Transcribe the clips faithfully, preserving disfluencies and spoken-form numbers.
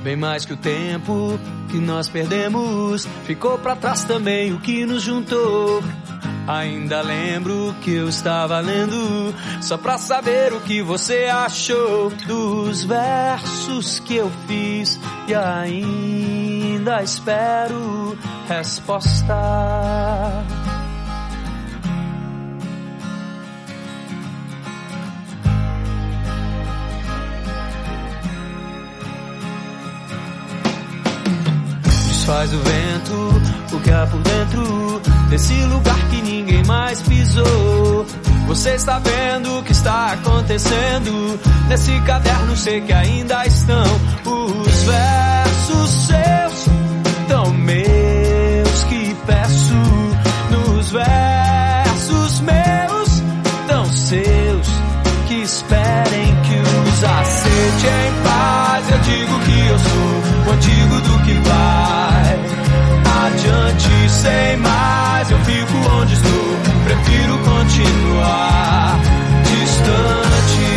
Bem mais que o tempo que nós perdemos, ficou pra trás também o que nos juntou. Ainda lembro que eu estava lendo, só pra saber o que você achou dos versos que eu fiz, e ainda espero resposta. Faz o vento, o que há por dentro desse lugar que ninguém mais pisou. Você está vendo o que está acontecendo nesse caderno, sei que ainda estão os versos seus, tão meus que peço. Nos versos meus, tão seus, que esperem que os aceite em paz. Eu digo que eu sou o antigo do que vai adiante sem mais. Eu fico onde estou, prefiro continuar distante.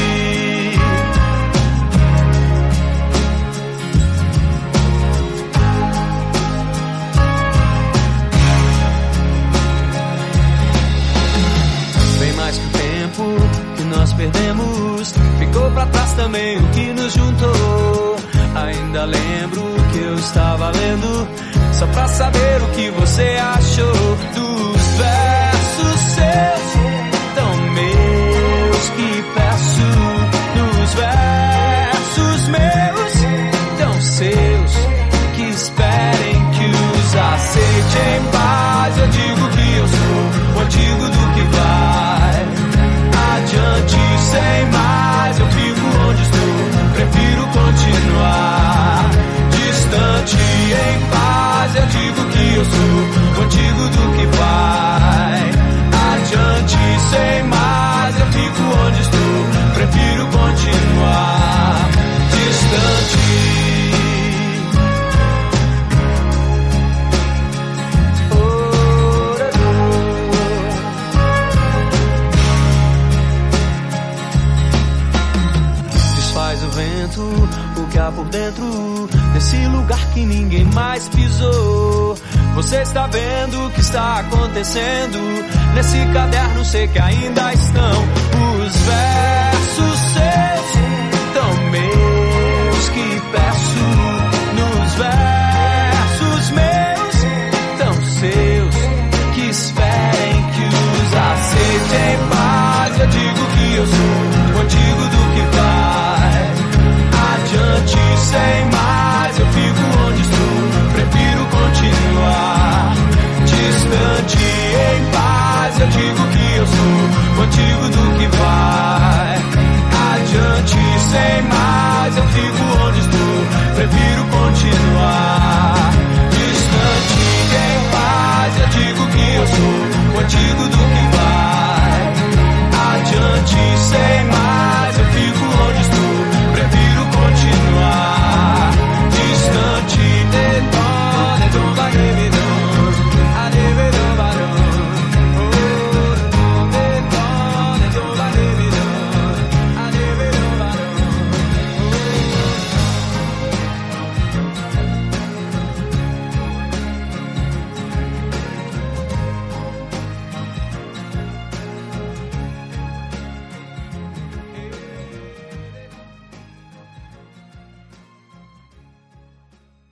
Bem mais que o tempo que nós perdemos, ficou pra trás também o que nos juntou. Ainda lembro que eu estava lendo, só pra saber o que você achou dos versos seus, tão meus que peço. Nos versos meus, tão seus, que esperem que os aceite em paz. Eu digo que eu sou o antigo do que vai adiante sem mais. Eu fico onde estou, prefiro continuar distante em paz. Eu digo que eu sou o antigo do que vai adiante sem mais. Eu fico onde estou, prefiro continuar distante. O vento, o que há por dentro desse lugar que ninguém mais pisou. Você está vendo o que está acontecendo nesse caderno, sei que ainda estão os velhos